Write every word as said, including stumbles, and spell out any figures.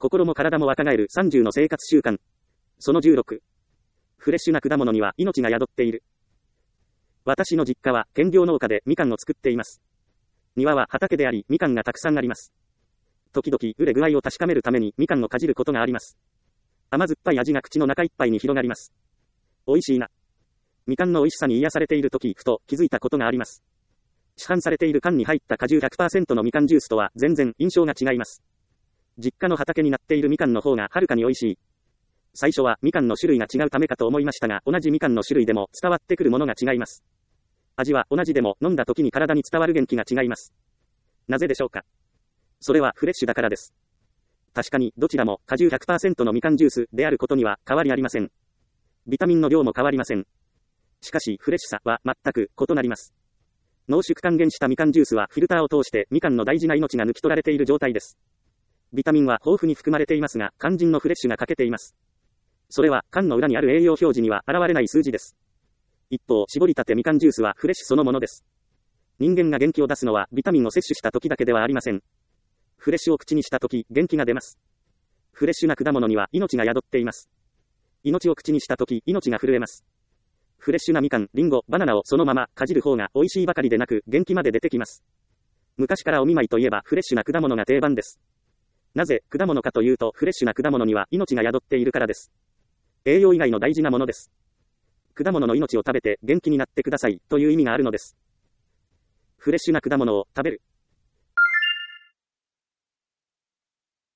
心も体も若返るさんじゅうの生活習慣。そのじゅうろく。フレッシュな果物には命が宿っている。私の実家は兼業農家でみかんを作っています。庭は畑であり、みかんがたくさんあります。時々、熟れ具合を確かめるためにみかんをかじることがあります。甘酸っぱい味が口の中いっぱいに広がります。美味しいな。みかんの美味しさに癒されているとき、ふと気づいたことがあります。市販されている缶に入った果汁 ひゃくパーセント のみかんジュースとは全然印象が違います。実家の畑になっているみかんの方がはるかに美味しい。最初はみかんの種類が違うためかと思いましたが、同じみかんの種類でも伝わってくるものが違います。味は同じでも飲んだ時に体に伝わる元気が違います。なぜでしょうか。それはフレッシュだからです。確かにどちらも果汁 ひゃくパーセント のみかんジュースであることには変わりありません。ビタミンの量も変わりません。しかしフレッシュさは全く異なります。濃縮還元したみかんジュースはフィルターを通してみかんの大事な命が抜き取られている状態です。ビタミンは豊富に含まれていますが、肝心のフレッシュが欠けています。それは缶の裏にある栄養表示には現れない数字です。一方、絞りたてみかんジュースはフレッシュそのものです。人間が元気を出すのはビタミンを摂取した時だけではありません。フレッシュを口にした時、元気が出ます。フレッシュな果物には命が宿っています。命を口にした時、命が震えます。フレッシュなみかん、リンゴ、バナナをそのままかじる方が美味しいばかりでなく、元気まで出てきます。昔からお見舞いといえばフレッシュな果物が定番です。なぜ果物かというと、フレッシュな果物には命が宿っているからです。栄養以外の大事なものです。果物の命を食べて元気になってくださいという意味があるのです。フレッシュな果物を食べる。